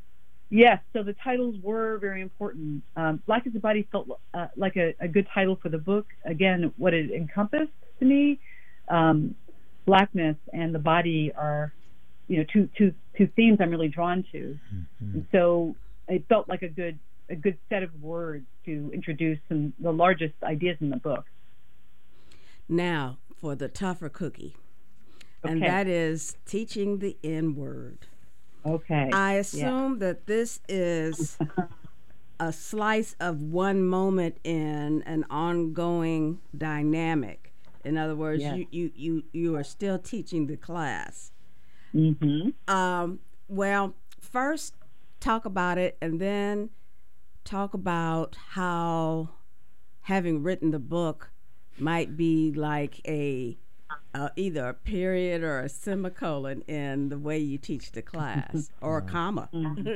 yes, so the titles were very important. Black as a Body felt like a good title for the book. Again, what it encompassed to me, Blackness and the body are, you know, two themes I'm really drawn to. And so it felt like a good set of words to introduce the largest ideas in the book. Now for the tougher cookie, okay. And that is teaching the N-word. Okay. I assume that this is a slice of one moment in an ongoing dynamic. In other words, you are still teaching the class. Well, first talk about it, and then talk about how having written the book might be like either a period or a semicolon in the way you teach the class, or a comma.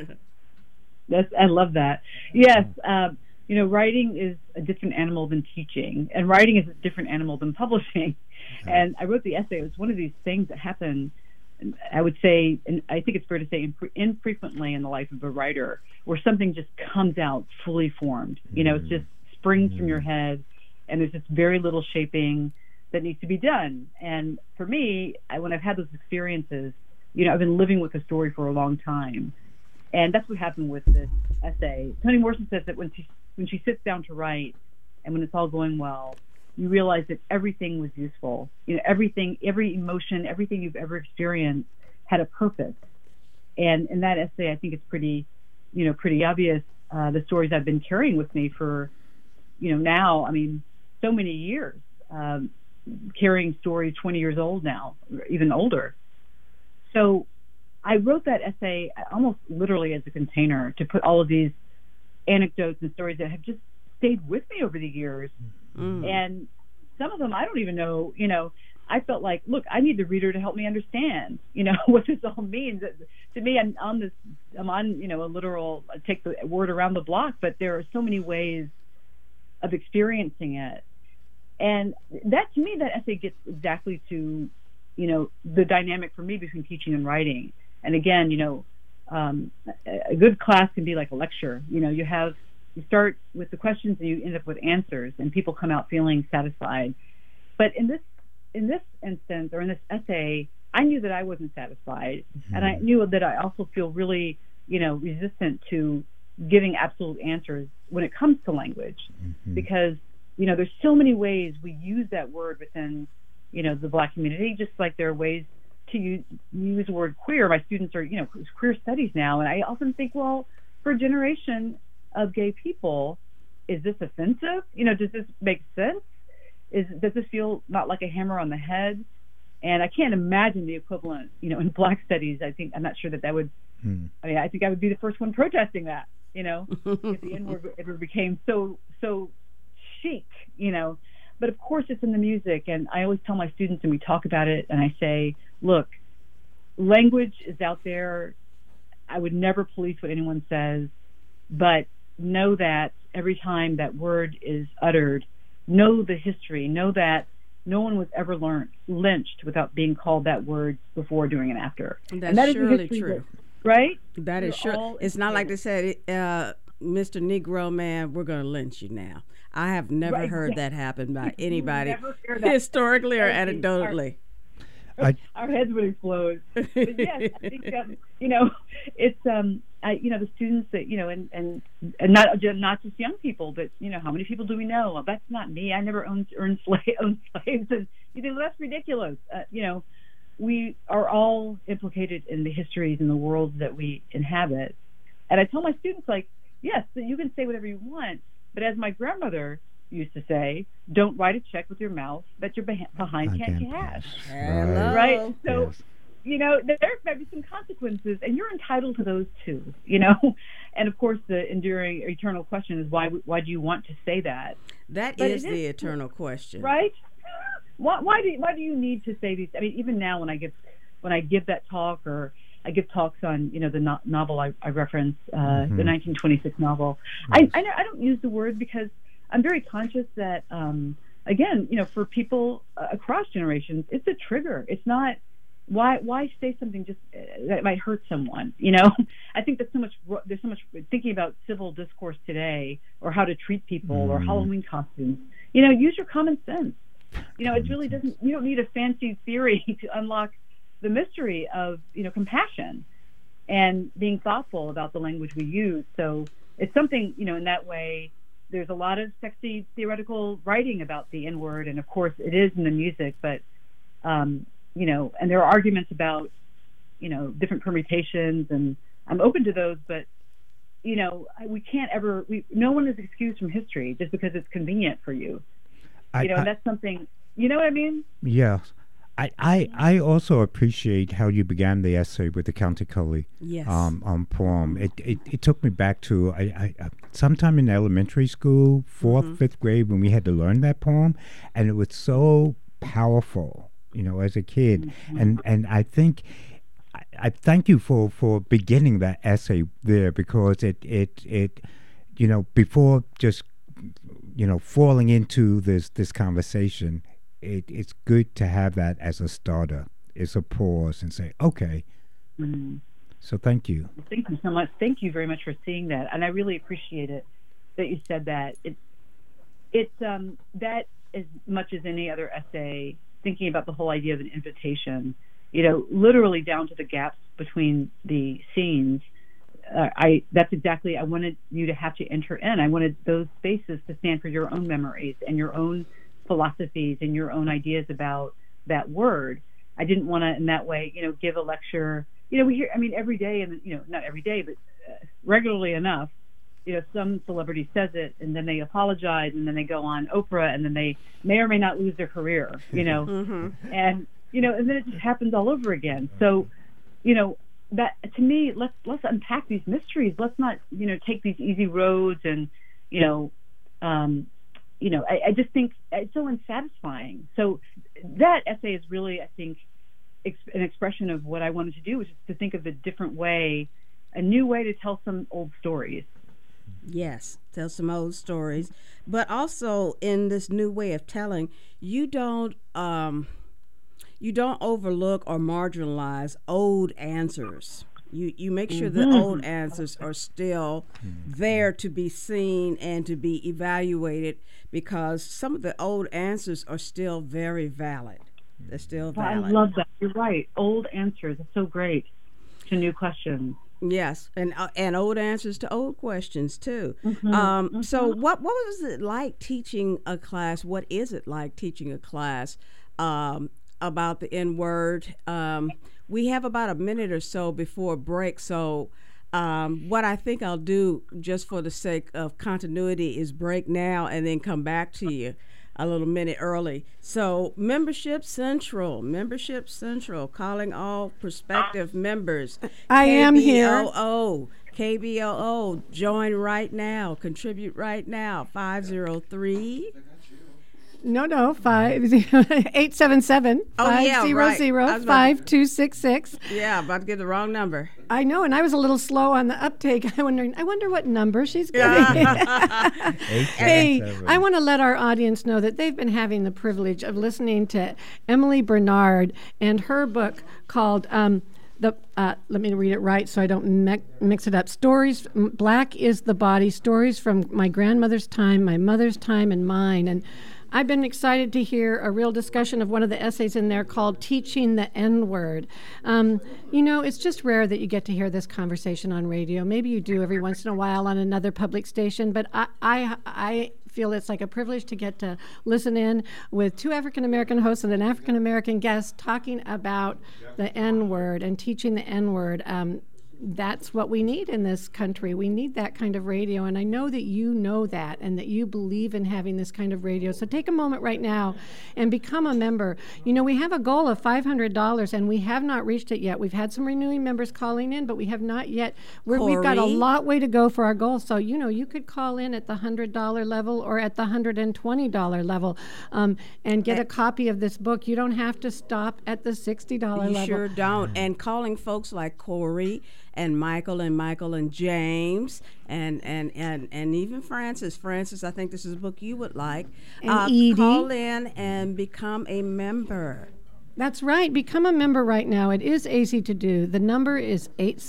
I love that. Yes, you know, writing is a different animal than teaching, and writing is a different animal than publishing. And I wrote the essay. It was one of these things that happened, I would say, and I think it's fair to say infrequently in the life of a writer, where something just comes out fully formed. You know, it just springs from your head, and there's just very little shaping that needs to be done. And for me, when I've had those experiences, you know, I've been living with the story for a long time, and that's what happened with this essay. Toni Morrison says that when she sits down to write, and when it's all going well, you realize that everything was useful. You know, everything, every emotion, everything you've ever experienced had a purpose. And in that essay, I think it's pretty obvious. The stories I've been carrying with me for, you know, now, I mean, so many years, carrying stories 20 years old now, even older. So I wrote that essay almost literally as a container to put all of these anecdotes and stories that have just stayed with me over the years. And some of them I don't even know, you know, I felt like, look, I need the reader to help me understand, you know, what this all means. To me, I'm on, you know, a literal, take the word around the block, but there are so many ways of experiencing it. And that, to me, that essay gets exactly to, you know, the dynamic for me between teaching and writing. And again, you know, a good class can be like a lecture. You know, you have you start with the questions and you end up with answers, and people come out feeling satisfied. But in this instance, or in this essay, I knew that I wasn't satisfied, and I knew that I also feel really, resistant to giving absolute answers when it comes to language, because there's so many ways we use that word within the Black community, just like there are ways to use the word queer. My students are queer studies now, and I often think, well, for a generation of gay people, is this offensive? Does this make sense? Does this feel not like a hammer on the head? And I can't imagine the equivalent, in Black studies. I'm not sure that would. I think I would be the first one protesting that. If the N-word ever became so chic. But of course, it's in the music, and I always tell my students, and we talk about it, and I say, look, language is out there. I would never police what anyone says, but know that every time that word is uttered, know the history, know that no one was ever lynched without being called that word before, during, and after. And that is surely true. Right? That is sure. It's not like they said, Mr. Negro man, we're going to lynch you now. I have never heard that happen by anybody, historically or anecdotally. Our heads would explode. But yes, I think that, it's the students that, and not just young people, but how many people do we know? Well, that's not me. I never owned slaves, and you think, well, that's ridiculous. We are all implicated in the histories and the worlds that we inhabit. And I tell my students, yes, you can say whatever you want, but as my grandmother used to say, don't write a check with your mouth that your behind can't cash. Right? So, there may be some consequences, and you're entitled to those too, And of course, the enduring eternal question is, why do you want to say that? That is the eternal question. Right? Why do you need to say these? I mean, even now when I give that talk, or I give talks on the novel I reference, the 1926 novel, I don't use the word because I'm very conscious that again, for people across generations, it's a trigger. It's not why say something just that might hurt someone. I think there's so much thinking about civil discourse today, or how to treat people, or Halloween costumes. Use your common sense. It really doesn't. You don't need a fancy theory to unlock the mystery of compassion and being thoughtful about the language we use. So it's something in that way. There's a lot of sexy theoretical writing about the N-word, and of course it is in the music. But and there are arguments about different permutations, and I'm open to those. But we can't ever. No one is excused from history just because it's convenient for you. And that's something, you know what I mean? Yes. I also appreciate how you began the essay with the County Cully poem. It took me back to I sometime in elementary school, fourth, fifth grade, when we had to learn that poem, and it was so powerful, as a kid. And I think I thank you for beginning that essay there, because it before just falling into this conversation, it's good to have that as a starter. It's a pause and say, okay. So thank you. Thank you so much. Thank you very much for seeing that, and I really appreciate it that you said that. It's that as much as any other essay, thinking about the whole idea of an invitation, literally down to the gaps between the scenes. That's exactly, I wanted you to have to enter in. I wanted those spaces to stand for your own memories and your own philosophies and your own ideas about that word. I didn't want to, in that way, give a lecture. We hear, every day, and not every day, but regularly enough, some celebrity says it, and then they apologize, and then they go on Oprah, and then they may or may not lose their career, and and then it just happens all over again. So, that, to me, let's unpack these mysteries. Let's not take these easy roads, and I just think it's so unsatisfying. So that essay is really, I think, an expression of what I wanted to do, which is to think of a different way, a new way to tell some old stories. Yes, tell some old stories, but also in this new way of telling, you don't overlook or marginalize old answers. You make sure the old answers are still there to be seen and to be evaluated, because some of the old answers are still very valid. They're still valid. I love that. You're right. Old answers. It's so great to new questions. Yes, and old answers to old questions too. So what was it like teaching a class? What is it like teaching a class about the N-word? We have about a minute or so before break, so what I think I'll do, just for the sake of continuity, is break now and then come back to you a little minute early. So Membership Central, calling all prospective members. I am here. KBOO, join right now, contribute right now, 503. No, 877-500-5266. Yeah, about to get the wrong number. I know, and I was a little slow on the uptake. I wonder what number she's giving. Hey, I want to let our audience know that they've been having the privilege of listening to Emily Bernard and her book called let me read it right so I don't mix it up. Stories, Black is the Body, Stories from My Grandmother's Time, My Mother's Time, and Mine. And I've been excited to hear a real discussion of one of the essays in there called Teaching the N-Word. It's just rare that you get to hear this conversation on radio. Maybe you do every once in a while on another public station, but I feel it's like a privilege to get to listen in with two African-American hosts and an African-American guest talking about the N-word and teaching the N-word. That's what we need in this country. We need that kind of radio, and I know that you know that and that you believe in having this kind of radio. So take a moment right now and become a member. We have a goal of $500, and we have not reached it yet. We've had some renewing members calling in, but we have not yet. We've got a lot way to go for our goal. So, you could call in at the $100 level or at the $120 level and get a copy of this book. You don't have to stop at the $60 level. You sure don't. And calling folks like Corey and Michael and James and even Francis. Francis, I think this is a book you would like. And Edie. Call in and become a member. That's right. Become a member right now. It is easy to do. The number is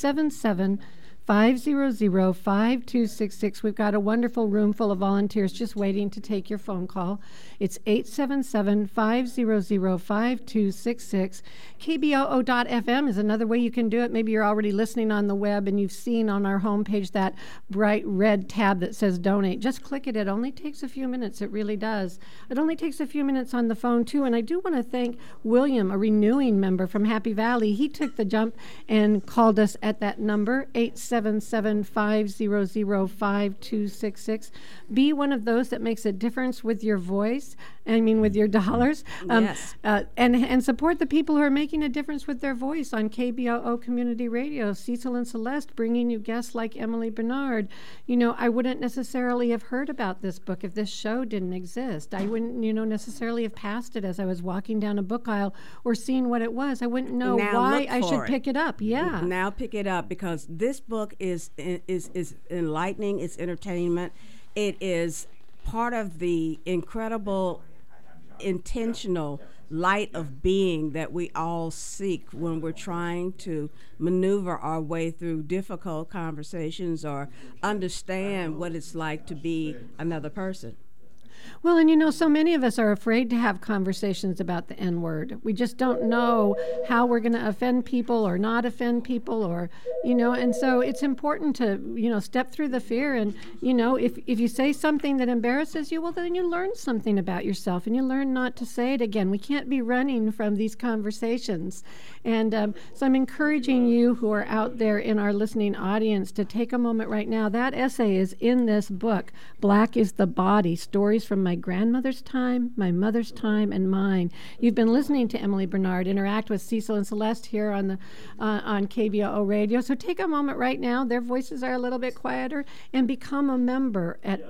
877-500-5266. We've got a wonderful room full of volunteers just waiting to take your phone call. It's 877-500-5266. KBOO.FM is another way you can do it. Maybe you're already listening on the web and you've seen on our homepage that bright red tab that says donate. Just click it. It only takes a few minutes. It really does. It only takes a few minutes on the phone, too. And I do want to thank William, a renewing member from Happy Valley. He took the jump and called us at that number, 877-500-5266. Be one of those that makes a difference with your voice. With your dollars. Yes. And support the people who are making a difference with their voice on KBOO Community Radio. Cecil and Celeste bringing you guests like Emily Bernard. I wouldn't necessarily have heard about this book if this show didn't exist. I wouldn't, necessarily have passed it as I was walking down a book aisle or seeing what it was. I wouldn't know why I should pick it up. Yeah. Now pick it up, because this book is enlightening. It's entertainment. It is part of the incredible intentional light of being that we all seek when we're trying to maneuver our way through difficult conversations or understand what it's like to be another person. Well, and so many of us are afraid to have conversations about the N-word. We just don't know how we're going to offend people or not offend people, or, and so it's important to, step through the fear. And, if you say something that embarrasses you, well, then you learn something about yourself and you learn not to say it again. We can't be running from these conversations. And so I'm encouraging you who are out there in our listening audience to take a moment right now. That essay is in this book, Black is the Body, Stories from My Grandmother's Time, My Mother's Time, and Mine. You've been listening to Emily Bernard interact with Cecil and Celeste here on KBOO Radio. So take a moment right now. Their voices are a little bit quieter, and become a member at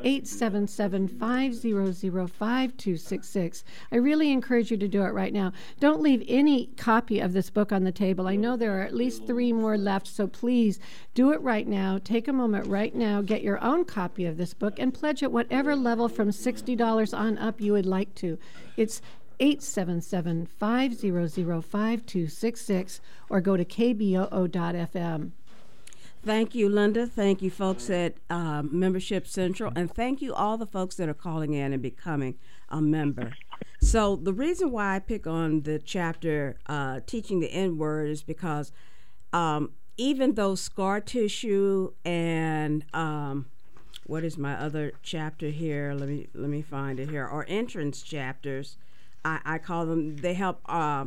877-500-5266. I really encourage you to do it right now. Don't leave any copy of this book on the table. I know there are at least 3 more left, so please do it right now. Take a moment right now. Get your own copy of this book and pledge at whatever level from $60 on up you would like to. It's 877-500-5266 or go to kboo.fm. Thank you, Linda. Thank you, folks at Membership Central. And thank you, all the folks that are calling in and becoming a member. So the reason why I pick on the chapter Teaching the N-Word is because even though scar tissue and what is my other chapter here? Let me find it here. Or entrance chapters, I call them. They help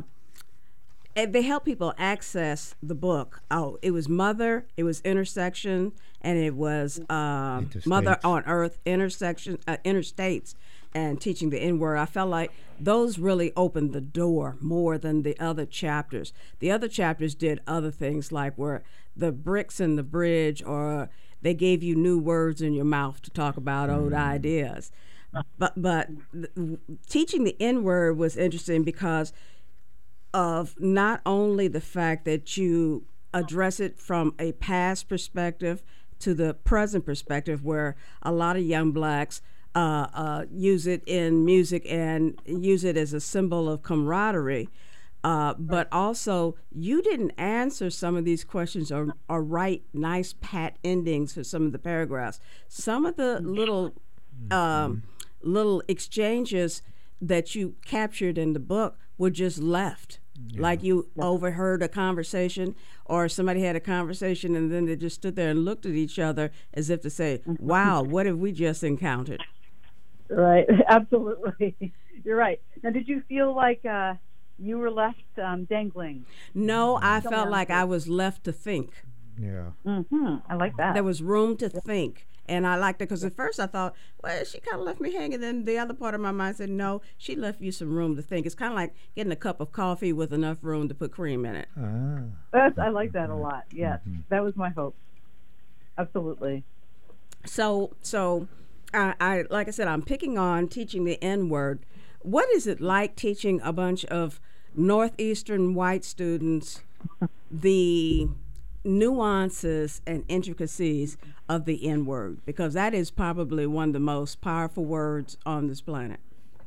people access the book. It was Mother, it was Intersection, and it was Mother on Earth, Interstates, and Teaching the N-Word. I felt like those really opened the door more than the other chapters. The other chapters did other things like where the bricks in the bridge, or they gave you new words in your mouth to talk about old ideas. But Teaching the N-Word was interesting because of not only the fact that you address it from a past perspective to the present perspective, where a lot of young blacks use it in music and use it as a symbol of camaraderie. But also, you didn't answer some of these questions or write nice pat endings for some of the paragraphs. Some of the little exchanges that you captured in the book were just left. Yeah. Like you overheard a conversation, or somebody had a conversation and then they just stood there and looked at each other as if to say, wow, what have we just encountered? Right, absolutely. You're right. Now, did you feel like you were left dangling? No, I felt like I was left to think. Yeah. I like that. There was room to think. And I liked it because at first I thought, well, she kind of left me hanging. Then the other part of my mind said, no, she left you some room to think. It's kind of like getting a cup of coffee with enough room to put cream in it. I like that a lot. Yes, that was my hope. Absolutely. So I like I said, I'm picking on Teaching the N-Word. What is it like teaching a bunch of Northeastern white students the nuances and intricacies of the N-word, because that is probably one of the most powerful words on this planet?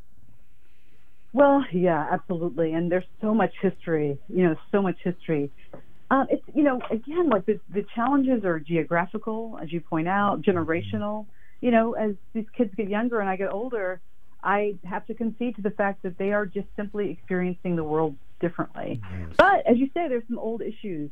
Well, yeah, absolutely. And there's so much history, so much history. It's, again, like the challenges are geographical, as you point out, generational. As these kids get younger and I get older, I have to concede to the fact that they are just simply experiencing the world differently. Yes. But as you say, there's some old issues.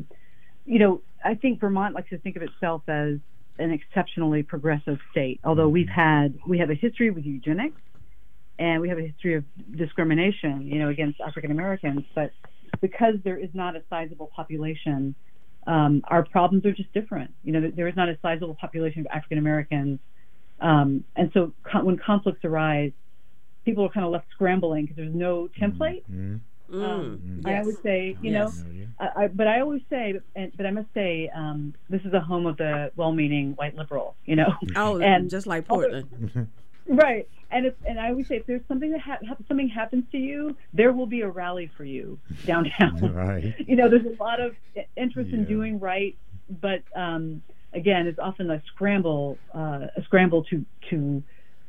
I think Vermont likes to think of itself as an exceptionally progressive state, although we have a history with eugenics and we have a history of discrimination, against African Americans. But because there is not a sizable population, our problems are just different. There is not a sizable population of African Americans. And so when conflicts arise, people are kind of left scrambling because there's no template. Yes. I always say, but I always say, but I must say, this is a home of the well-meaning white liberal, Oh, and just like Portland. Right. And I always say, if there's something something happens to you, there will be a rally for you downtown. Right. There's a lot of interest in doing right, but again, it's often a scramble to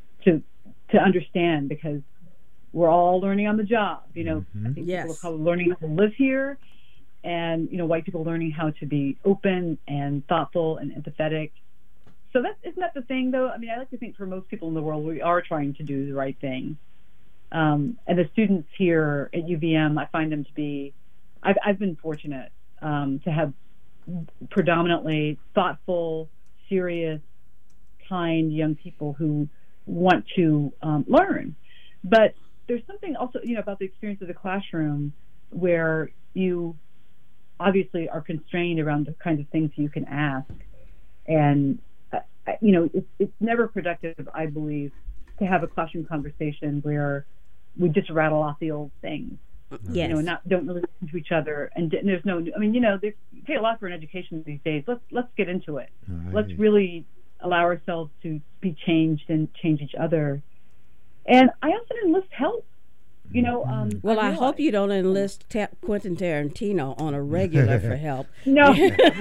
understand, because we're all learning on the job. I think people are probably learning how to live here, and white people learning how to be open and thoughtful and empathetic. So isn't that the thing, though? I mean, I like to think for most people in the world, we are trying to do the right thing. And the students here at UVM, I find them to be. I've been fortunate to have predominantly thoughtful, serious, kind young people who want to learn. But there's something also, about the experience of the classroom where you obviously are constrained around the kinds of things you can ask. And, it's never productive, I believe, to have a classroom conversation where we just rattle off the old things. Yes. Don't really listen to each other. And there's no, they pay a lot for an education these days. Let's get into it. Right. Let's really allow ourselves to be changed and change each other. And I also enlist help. Well, I hope you don't enlist Quentin Tarantino on a regular for help. No,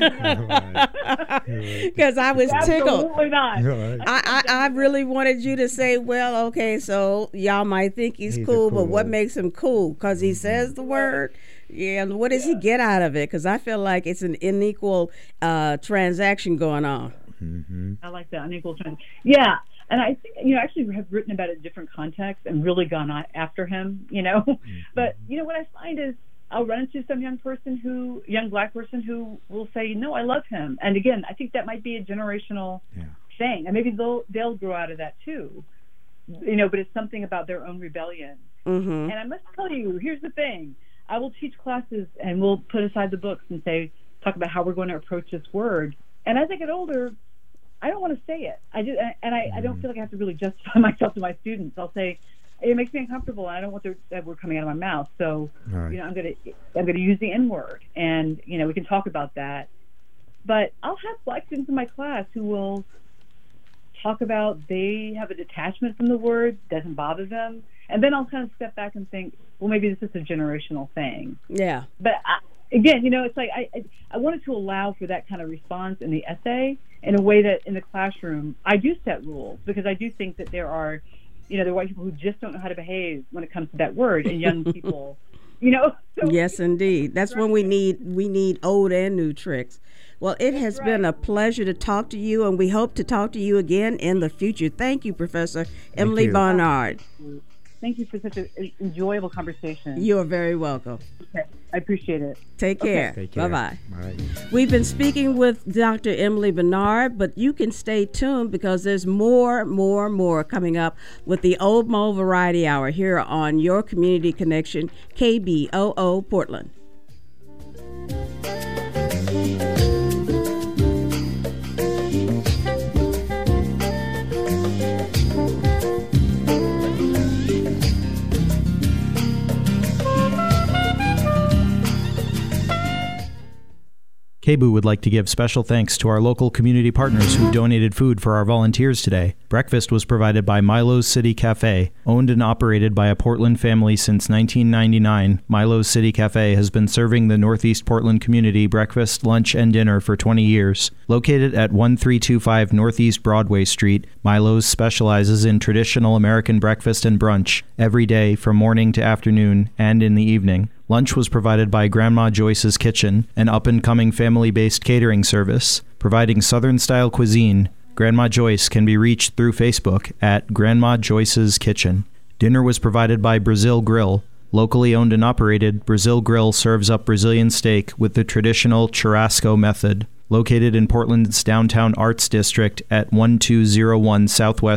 because I was tickled. Absolutely not. I really wanted you to say, well, okay, so y'all might think he's cool, but what makes him cool? Because he says the word, Yeah, and what does he get out of it? Because I feel like it's an unequal transaction going on. Mm-hmm. I like that, unequal transaction. Yeah, and I think, I actually have written about it in different contexts and really gone after him, Mm-hmm. But, what I find is I'll run into some young Black person who will say, no, I love him. And again, I think that might be a generational thing. And maybe they'll grow out of that too, but it's something about their own rebellion. Mm-hmm. And I must tell you, here's the thing. I will teach classes and we'll put aside the books and talk about how we're going to approach this word. And as I get older, I don't want to say it. I don't feel like I have to really justify myself to my students. I'll say, it makes me uncomfortable, and I don't want that word coming out of my mouth. So, Right. I'm gonna use the N word, and we can talk about that. But I'll have Black students in my class who will talk about they have a detachment from the word, doesn't bother them, and then I'll kind of step back and think, well, maybe this is a generational thing. Yeah. But again, it's like I wanted to allow for that kind of response in the essay in a way that in the classroom I do set rules, because I do think that there are white people who just don't know how to behave when it comes to that word, and young people, So, yes, indeed. That's when we need old and new tricks. Well, it has been a pleasure to talk to you, and we hope to talk to you again in the future. Thank you, Professor Emily you. Barnard. Thank you for such an enjoyable conversation. You are very welcome. Okay. I appreciate it. Take care. Take care. Bye-bye. Bye. We've been speaking with Dr. Emily Barnard, but you can stay tuned because there's more coming up with the Old Mo Variety Hour here on Your Community Connection, KBOO Portland. KBOO would like to give special thanks to our local community partners who donated food for our volunteers today. Breakfast was provided by Milo's City Cafe. Owned and operated by a Portland family since 1999, Milo's City Cafe has been serving the Northeast Portland community breakfast, lunch, and dinner for 20 years. Located at 1325 Northeast Broadway Street, Milo's specializes in traditional American breakfast and brunch every day from morning to afternoon and in the evening. Lunch was provided by Grandma Joyce's Kitchen, an up-and-coming family-based catering service, providing Southern-style cuisine. Grandma Joyce can be reached through Facebook at Grandma Joyce's Kitchen. Dinner was provided by Brazil Grill. Locally owned and operated, Brazil Grill serves up Brazilian steak with the traditional churrasco method. Located in Portland's downtown arts district at 1201 Southwest